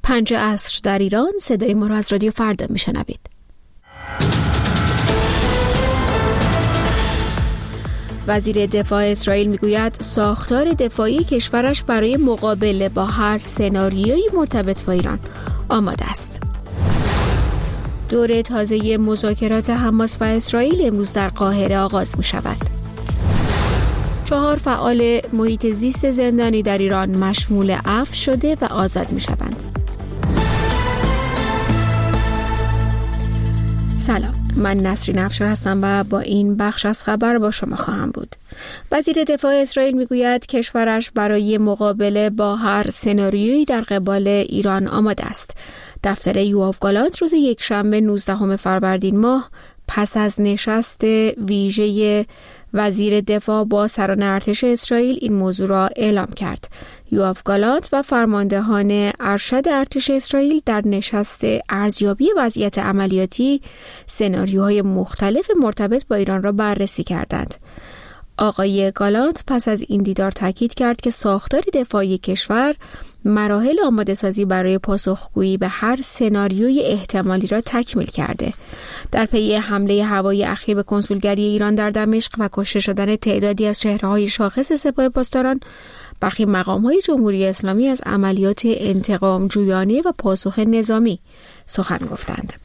5 عصر در ایران. صدای ما را از رادیو فردا میشنوید. وزیر دفاع اسرائیل میگوید ساختار دفاعی کشورش برای مقابله با هر سناریویی مرتبط با ایران آماده است. دوره تازه مذاکرات حماس و اسرائیل امروز در قاهره آغاز می شود. 4 فعال محیط زیست زندانی در ایران مشمول عفو شده و آزاد می شوند. سلام، من نسرین افشار هستم و با این بخش از خبر با شما خواهم بود. وزیر دفاع اسرائیل میگوید کشورش برای مقابله با هر سناریویی در قبال ایران آماده است. دفتر یوآف گالانت روز یکشنبه 19 فروردین ماه پس از نشست ویژه وزیر دفاع با سران ارتش اسرائیل این موضوع را اعلام کرد. یوآف گالانت و فرماندهان ارشد ارتش اسرائیل در نشست ارزیابی وضعیت عملیاتی سناریوهای مختلف مرتبط با ایران را بررسی کردند. آقای گالانت پس از این دیدار تاکید کرد که ساختار دفاعی کشور مراحل آماده سازی برای پاسخگویی به هر سناریوی احتمالی را تکمیل کرده. در پی حمله هوایی اخیر به کنسولگری ایران در دمشق و کشته شدن تعدادی از چهره‌های شاخص سپاه پاسداران، برخی مقام‌های جمهوری اسلامی از عملیات انتقام جویانه و پاسخ نظامی سخن گفتند.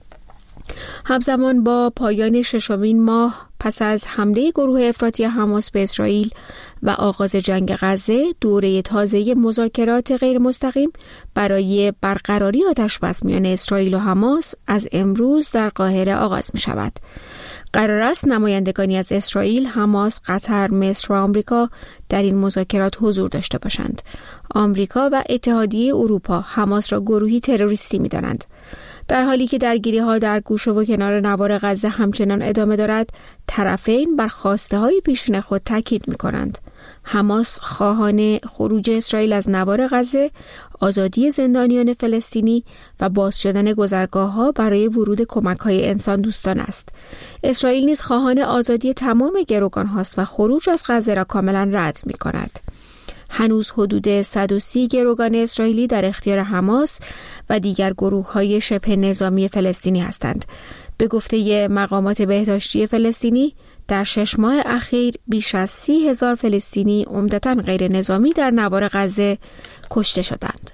همزمان با پایان 6مین ماه پس از حمله گروه افراطی حماس به اسرائیل و آغاز جنگ غزه، دوره تازه مذاکرات غیر مستقیم برای برقراری آتشبس میان اسرائیل و حماس از امروز در قاهره آغاز می شود. قرار است نمایندگانی از اسرائیل، حماس، قطر، مصر و آمریکا در این مذاکرات حضور داشته باشند. آمریکا و اتحادیه اروپا حماس را گروهی تروریستی می دانند. در حالی که درگیری‌ها در گوشه و کنار نوار غزه همچنان ادامه دارد، طرفین بر خواسته‌های پیشین خود تاکید می‌کنند. حماس خواهان خروج اسرائیل از نوار غزه، آزادی زندانیان فلسطینی و باز شدن گذرگاه‌ها برای ورود کمک‌های انسان دوستان است. اسرائیل نیز خواهان آزادی تمام گروگان‌هاست و خروج از غزه را کاملا رد می‌کند. هنوز حدود 130 گروگان اسرائیلی در اختیار حماس و دیگر گروه‌های شبه نظامی فلسطینی هستند. به گفته مقامات بهداشتی فلسطینی، در 6 ماه اخیر بیش از 30,000 فلسطینی عمدتاً غیر نظامی در نوار غزه کشته شدند.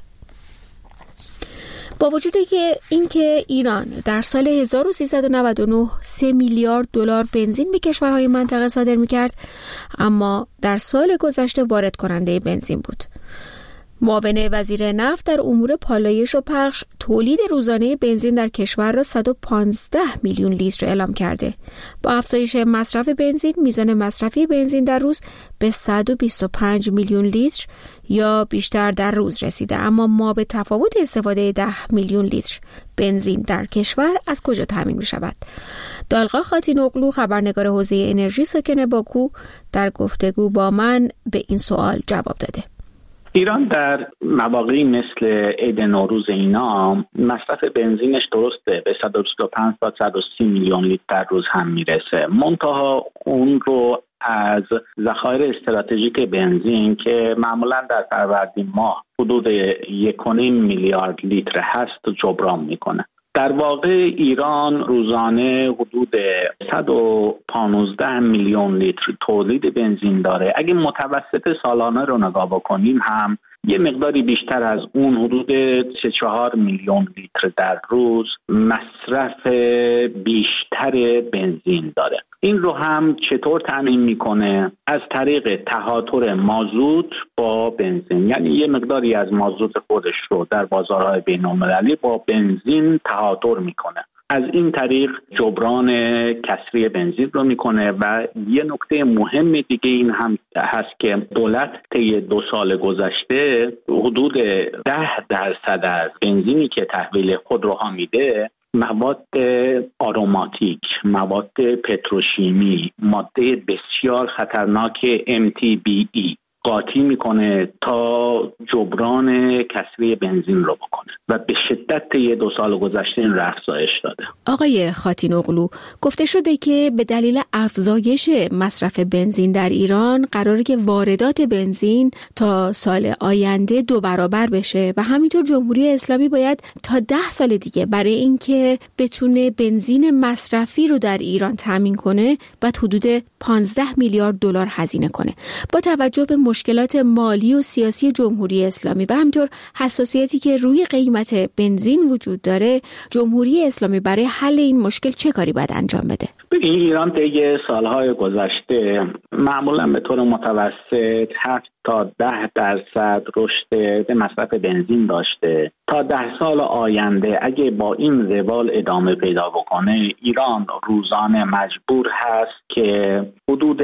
با وجود اینکه ایران در سال 1399 3 میلیارد دلار بنزین به کشورهای منطقه صادر می‌کرد، اما در سال گذشته وارد کننده بنزین بود. معاون وزیر نفت در امور پالایش و پخش تولید روزانه بنزین در کشور را 115 میلیون لیتر اعلام کرده. با افزایش مصرف بنزین، میزان مصرفی بنزین در روز به 125 میلیون لیتر یا بیشتر در روز رسیده. اما ما به تفاوت استفاده 10 میلیون لیتر بنزین در کشور از کجا تامین می شود؟ دالقا خاتینوغلو، خبرنگار حوزه انرژی ساکن باکو، در گفتگو با من به این سوال جواب داده. ایران در مواقعی مثل عید نوروز اینا مصرف بنزینش درسته به 125 تا 130 میلیون لیتر در روز هم میرسه. منتها اون رو از ذخایر استراتژیک بنزین که معمولا در فروردین ماه حدود 1.5 میلیارد لیتر هست جبران میکنه. در واقع ایران روزانه حدود 115 میلیون لیتر تولید بنزین داره. اگه متوسط سالانه رو نگاه بکنیم هم یه مقداری بیشتر از اون، حدود 3-4 میلیون لیتر در روز مصرف بیشتر بنزین داره. این رو هم چطور تامین میکنه؟ از طریق تهاتر مازوت با بنزین، یعنی یه مقداری از مازوت خودش رو در بازارهای بین‌المللی با بنزین تهاتر میکنه. از این طریق جبران کسری بنزین رو میکنه. و یه نکته مهم دیگه این هم هست که دولت طی 2 سال گذشته حدود 10% از بنزینی که تحویل خودروها میده مواد آروماتیک، مواد پتروشیمی، ماده بسیار خطرناک MTBE قاطی میکنه تا جبران کسری بنزین رو بکنه و به شدت طی 2 سال گذشته این رو افزایش داده. آقای خاتینوغلو، گفته شده که به دلیل افزایش مصرف بنزین در ایران قراره که واردات بنزین تا سال آینده 2 برابر بشه و همینطور جمهوری اسلامی باید تا 10 سال دیگه برای اینکه بتونه بنزین مصرفی رو در ایران تامین کنه باید حدود 15 میلیارد دلار هزینه کنه. با توجه به مشکلات مالی و سیاسی جمهوری اسلامی و همینطور حساسیتی که روی قیمت بنزین وجود داره، جمهوری اسلامی برای حل این مشکل چه کاری باید انجام بده؟ ایران طی سالهای گذشته معمولا به طور متوسط 7 تا 10% رشد مصرف بنزین داشته. تا 10 سال آینده اگه با این روال ادامه پیدا بکنه، ایران روزانه مجبور هست که حدود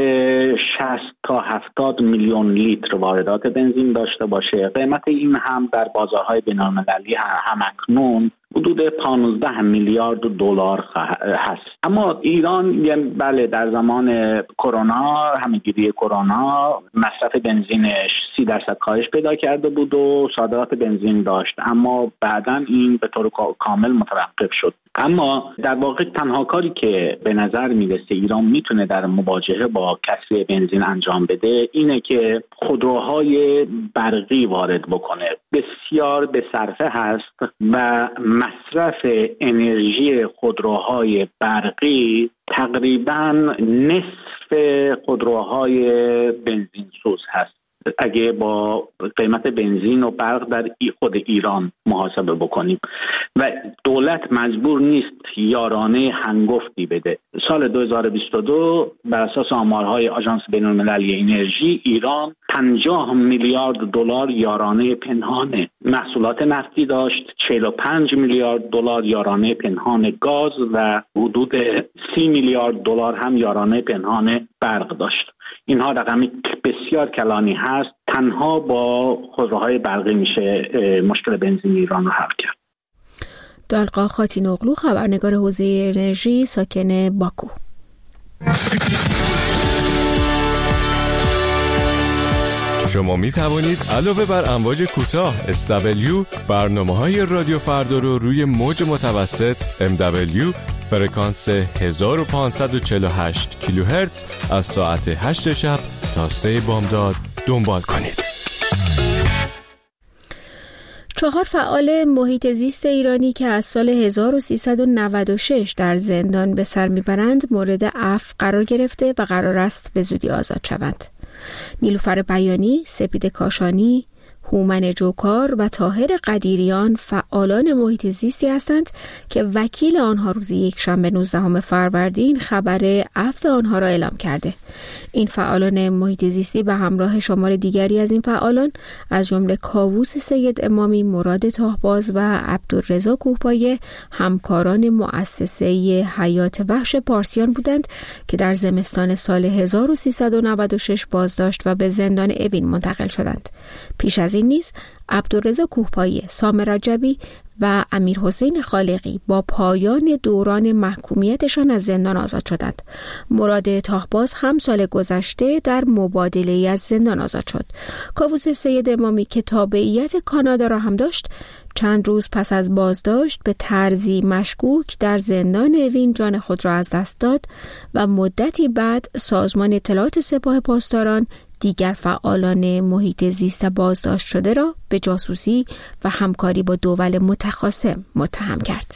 60 تا 70 میلیون لیتر واردات بنزین داشته باشه. قیمت این هم در بازارهای بین‌المللی همکنون حدود 15 میلیارد دلار هست. اما ایران بله در زمان کرونا، همه‌گیری کرونا، مصرف بنزینش 30% کاهش پیدا کرده بود و صادرات بنزین داشت، اما بعداً این به طور کامل متوقف شد. اما در واقع تنها کاری که به نظر میرسه ایران میتونه در مواجهه با کسری بنزین انجام بده اینه که خودروهای برقی وارد بکنه. بسیار به صرفه هست و مصرف انرژی خودروهای برقی تقریباً نصف خودروهای بنزین سوز هست اگه با قیمت بنزین و برق در خود ایران محاسبه بکنیم، و دولت مجبور نیست یارانه هنگفتی بده. سال 2022 بر اساس آمارهای آژانس بین‌المللی انرژی، ایران 50 میلیارد دلار یارانه پنهان محصولات نفتی داشت، 45 میلیارد دلار یارانه پنهان گاز و حدود 30 میلیارد دلار هم یارانه پنهان برق داشت. اینها رقمی بسیار کلانی هست. تنها با خودروهای برقی میشه مشکل بنزین ایران رو حل کرد. دالقا خاتینوغلو، خبرنگار حوزه انرژی، ساکن باکو. شما می توانید علاوه بر امواج کوتاه SW برنامه‌های رادیو فردا رو روی موج متوسط MW فرکانس 1548 کیلوهرتز از ساعت 8 شب تا 3 بامداد دنبال کنید. 4 فعال محیط زیست ایرانی که از سال 1396 در زندان به سر میبرند مورد عفو قرار گرفته و قرار است به زودی آزاد شوند. نیلوفر بیانی، سپید کاشانی، هومن جوکار و طاهر قدیریان فعالان محیط زیستی هستند که وکیل آنها روز یکشنبه 19 فروردین خبر عفو آنها را اعلام کرده. این فعالان محیط زیستی به همراه شمار دیگری از این فعالان از جمله کاووس سید امامی، مراد تاهباز و عبدالرضا کوهپایه همکاران مؤسسه حیات وحش پارسیان بودند که در زمستان سال 1396 بازداشت و به زندان اوین منتقل شدند. پیش از این نیز عبدالرضا کوهپایه، سام رجبی و امیرحسین خالقی با پایان دوران محکومیتشان از زندان آزاد شدند. مراد تاهباز هم سال گذشته در مبادله از زندان آزاد شد. کاووس سید امامی که تابعیت کانادا را هم داشت، چند روز پس از بازداشت به طرزی مشکوک در زندان اوین جان خود را از دست داد و مدتی بعد سازمان اطلاعات سپاه پاسداران دیگر فعالان محیط زیست بازداشت شده را به جاسوسی و همکاری با دول متخاصم متهم کرد.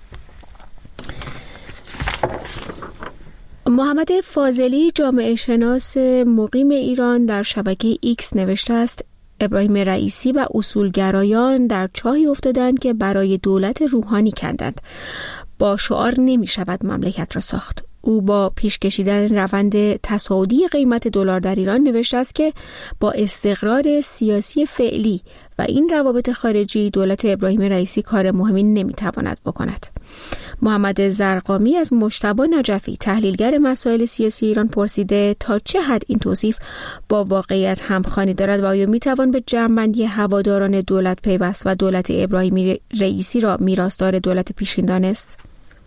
محمد فاضلی، جامعه شناس مقیم ایران، در شبکه ایکس نوشته است ابراهیم رئیسی و اصولگرایان در چاهی افتادند که برای دولت روحانی کندند. با شعار نمی شود مملکت را ساخت. او با پیش کشیدن روند تصاعدی قیمت دلار در ایران نوشته است که با استقرار سیاسی فعلی و این روابط خارجی دولت ابراهیم رئیسی کار مهمی نمیتواند بکند. محمد زرقامی از مجتبی نجفی، تحلیلگر مسائل سیاسی ایران، پرسیده تا چه حد این توصیف با واقعیت همخوانی دارد و آیا میتوان به جمع‌بندی هواداران دولت پیوست و دولت ابراهیم رئیسی را میراثدار دولت پیشین دانست؟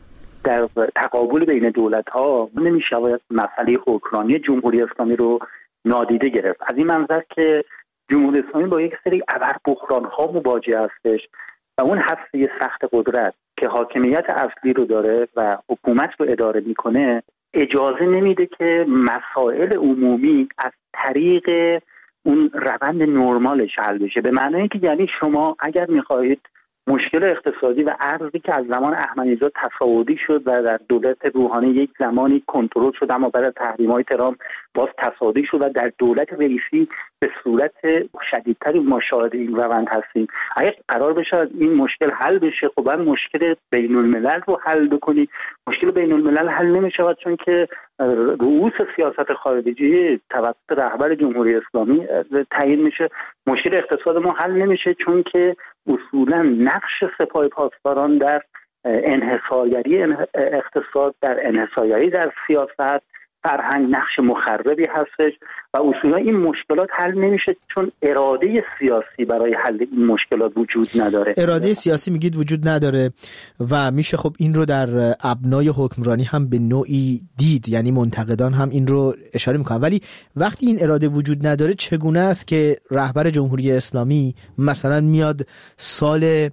در تقابل بین دولت‌ها نمی‌شود مسئله حکمرانی جمهوری اسلامی رو نادیده گرفت. از این منظر که جمهوری اسلامی با یک سری ابربحران‌ها مواجه هستش و اون هسته سخت قدرت که حاکمیت اصلی رو داره و حکومت رو اداره میکنه اجازه نمیده که مسائل عمومی از طریق اون روند نرمالش حل بشه. به معنی که یعنی شما اگر میخواهید مشکل اقتصادی و ارزی که از زمان احمدی‌نژاد تصاعدی شد و در دولت روحانی یک زمانی کنترل شد اما بعد از تحریم‌های ترامپ باز تصاعدی شد و در دولت رئیسی به صورت شدیدتری ما شاهد این روند هستیم. اگر قرار بشه این مشکل حل بشه، خب باید مشکل بین الملل رو حل بکنید. مشکل بین الملل حل نمی‌شود چون که رؤوس سیاست خارجی توسط رهبر جمهوری اسلامی تعیین میشه. مشکل اقتصاد ما حل نمیشه چون که اصولا نقش سپاه پاسداران در انحصارگری اقتصاد، در انحصارگری در سیاست، فرهنگ نقش مخربی هستش و اصولا این مشکلات حل نمیشه چون اراده سیاسی برای حل این مشکلات وجود نداره. اراده سیاسی میگید وجود نداره و میشه خب این رو در ابنای حکمرانی هم به نوعی دید، یعنی منتقدان هم این رو اشاره میکنن. ولی وقتی این اراده وجود نداره چگونه است که رهبر جمهوری اسلامی مثلا میاد سال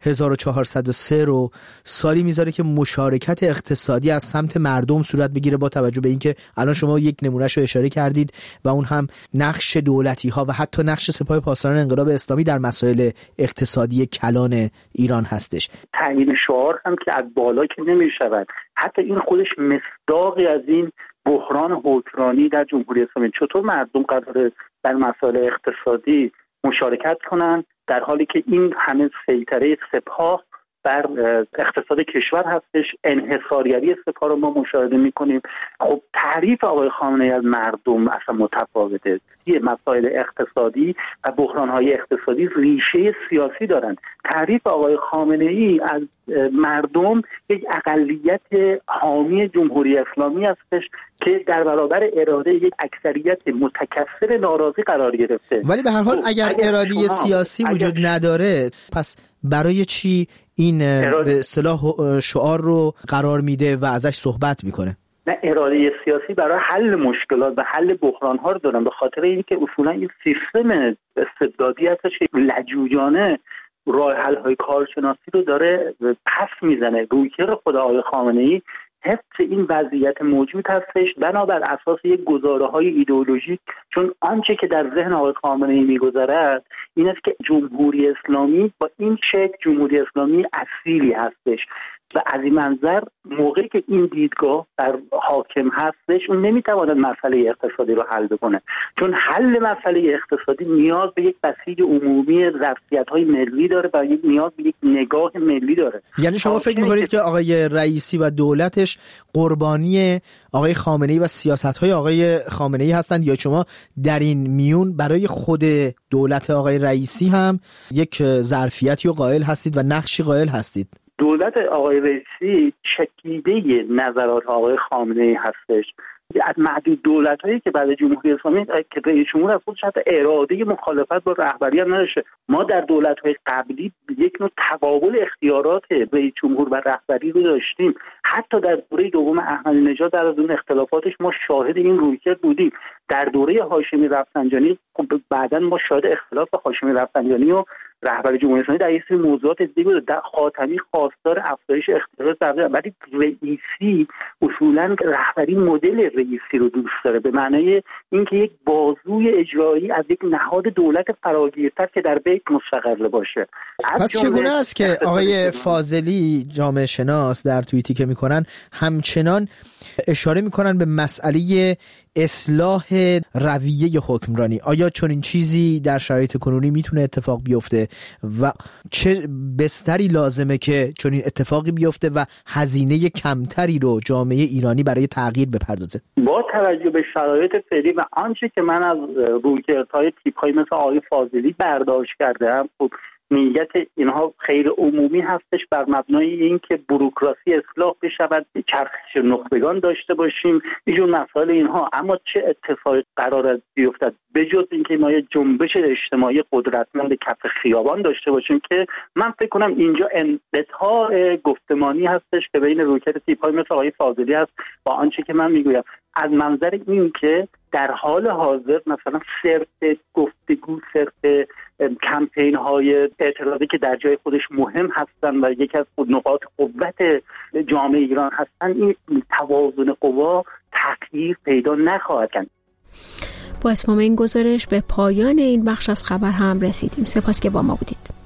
1403 رو سالی میذاره که مشارکت اقتصادی از سمت مردم صورت بگیره، با توجه به اینکه الان شما یک نمونهش رو اشاره کردید و اون هم نقش دولتی ها و حتی نقش سپاه پاسداران انقلاب اسلامی در مسائل اقتصادی کلان ایران هستش. تعیین شعار هم که از بالا که نمیشود، حتی این خودش مصداقی از این بحران حکمرانی در جمهوری اسلامی. چطور مردم قراره در مسائل اقتصادی مشارکت کنن در حالی که این همه سیطره سپاه بر اقتصاد کشور هستش؟ انحصارگری سپاه رو ما مشاهده میکنیم. خب تعریف آقای خامنه‌ای از مردم اصلا متفاوته. مسائل اقتصادی و بحران‌های اقتصادی ریشه سیاسی دارند. تعریف آقای خامنه‌ای از مردم یک اقلیت حامی جمهوری اسلامی هستش که در برابر اراده یک اکثریت متکثر ناراضی قرار گرفته. ولی به هر حال اگر اراده سیاسی وجود نداره، پس برای چی این به اصطلاح شعار رو قرار میده و ازش صحبت میکنه؟ نه، اراده سیاسی برای حل مشکلات و حل بحران‌ها رو دارن، به خاطر اینکه اصولا این سیستم استبدادی هستش که لجوجانه راه حل‌های کارشناسی رو داره پس میزنه. رویکرد خود آقای خامنه‌ای حفظ این وضعیت موجود هستش بنابر اساس یک گزاره‌های ایدئولوژیک، چون آنچه که در ذهن آقای خامنه‌ای می‌گذرد این است که جمهوری اسلامی با این شکل جمهوری اسلامی اصیلی هستش و از این منظر موقعی که این دیدگاه در حاکم هستش اون نمیتواند مسئله اقتصادی رو حل بکنه، چون حل مسئله اقتصادی نیاز به یک بسیج عمومی ظرفیت‌های ملی داره و نیاز به یک نگاه ملی داره. یعنی شما فکر می‌کنید که آقای رئیسی و دولتش قربانی آقای خامنه‌ای و سیاست‌های آقای خامنه‌ای هستند، یا شما در این میون برای خود دولت آقای رئیسی هم یک ظرفیتی رو قائل هستید و نقشی قائل هستید؟ دولت آقای رئیسی چکیده نظرات آقای خامنه‌ای هستش. از معدود دولت‌هایی که بعد جمهوری اسلامی که رئیس جمهور از خودش حتی اراده مخالفت با رهبری هم نداشته. ما در دولت‌های قبلی یک نوع تقابل اختیارات رئیس جمهور و رهبری رو داشتیم. حتی در دوره دوم احمدی‌نژاد در از اون اختلافاتش ما شاهد این رویکرد بودیم. در دوره هاشمی رفسنجانی بعداً ما شاهد اختلاف هاشمی رفسنجانی و رهبر جمهوری اسلامی در این سری موضوعات دیگه بود. در خاتمی خواستار افزایش اختیارات در ولی رئیسی اصولاً رهبری مدل رئیسی رو دوست داره، به معنای اینکه یک بازوی اجرایی از یک نهاد دولت فراگیرتر که در بیت مستقر باشه. پس چگونه است که آقای فاضلی جامعه شناس در توییتی که میکنن همچنان اشاره میکنن به مسئله اصلاح رویه حکمرانی؟ آیا چون این چیزی در شرایط کنونی میتونه اتفاق بیفته و چه بستری لازمه که چون این اتفاقی بیفته و هزینه کمتری رو جامعه ایرانی برای تغییر بپردازه؟ با توجه به شرایط فعلی و آنچه که من از رویکردهای تیپ‌های مثل آقای فاضلی برداشت کردم، خب نیت اینها خیر عمومی هستش بر مبنای اینکه بوروکراسی اصلاح بشود، چرخش نخبگان داشته باشیم، اینجور مسائل اینها. اما چه اتفاقی قرار است بیفتد بجز اینکه ما یه جنبش اجتماعی قدرتمند کف خیابان داشته باشیم که من فکر کنم اینجا انقطاع گفتمانی هستش که بین رویکرد تیپ‌های مثل آقای فاضلی هست با آنچه که من میگویم. از منظر این که در حال حاضر مثلا صرف گفتگو، صرف کمپین های اعتراضی که در جای خودش مهم هستن و یکی از نقاط قوت جامعه ایران هستن، این توازن قوا تغییر پیدا نخواهد کرد. با اتمام این گزارش به پایان این بخش از خبر هم رسیدیم. سپاس که با ما بودید.